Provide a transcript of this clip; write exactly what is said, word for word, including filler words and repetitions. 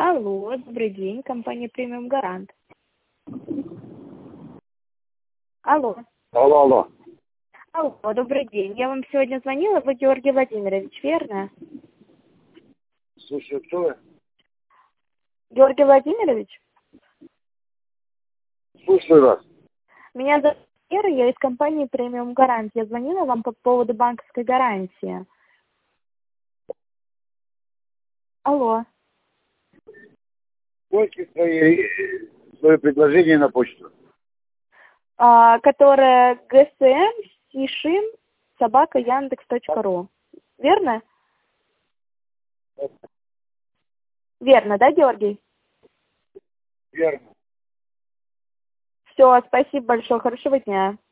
Алло, добрый день, компания «Премиум Гарант». Алло. Алло, алло. Алло, добрый день. Я вам сегодня звонила, вы Георгий Владимирович, верно? Слушай, кто вы? Георгий Владимирович? Слушаю вас. Меня зовут Вера, я из компании «Премиум Гарант». Я звонила вам по поводу банковской гарантии. Алло. Сколько свои, свое предложение на почту? А, которая ГСМ, Сишин, собака, Яндекс точка ру. Верно? Верно, да, Георгий? Верно. Все, спасибо большое, хорошего дня.